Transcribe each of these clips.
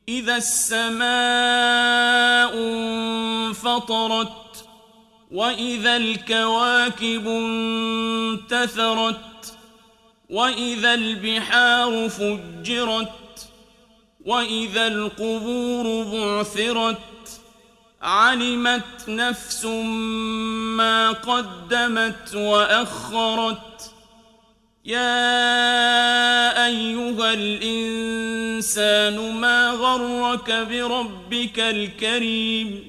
إذا السماء انفطرت وإذا الكواكب انتثرت وإذا البحار فجرت وإذا القبور بعثرت علمت نفس ما قدمت وأخرت يا أيها الإنسان ما غرك بربك الكريم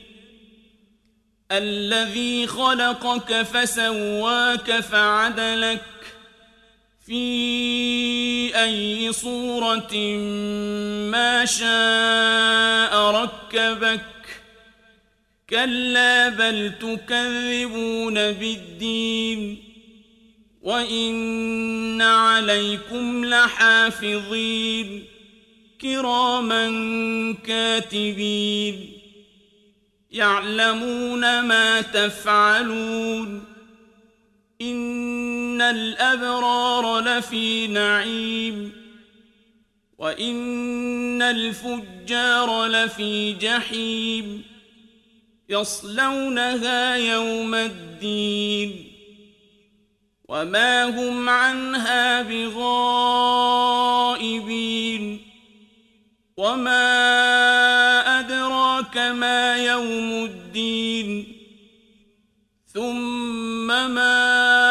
الذي خلقك فسواك فعدلك في أي صورة ما شاء ركبك كلا بل تكذبون بالدين وإن عليكم لحافظين كراما كاتبين يعلمون ما تفعلون إن الأبرار لفي نعيم وإن الفجار لفي جحيم يصلونها يوم الدين وما هم عنها بغائبين وما أدراك ما يوم الدين ثم ما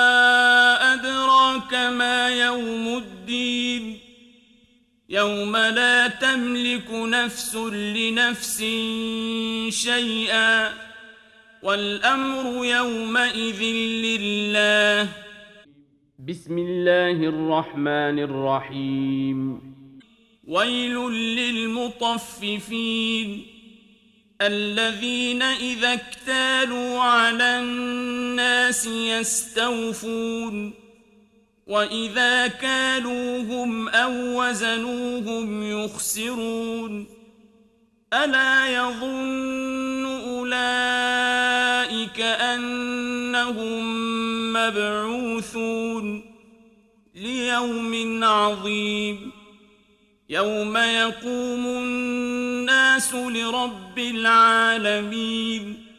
أدراك ما يوم الدين يوم لا تملك نفس لنفس شيئا والأمر يومئذ لله بسم الله الرحمن الرحيم ويل للمطففين الذين إذا اكتالوا على الناس يستوفون وإذا كالوهم أو وزنوهم يخسرون ألا يظن أولئك أنهم مبعوثون ليوم عظيم يوم يقوم الناس لرب العالمين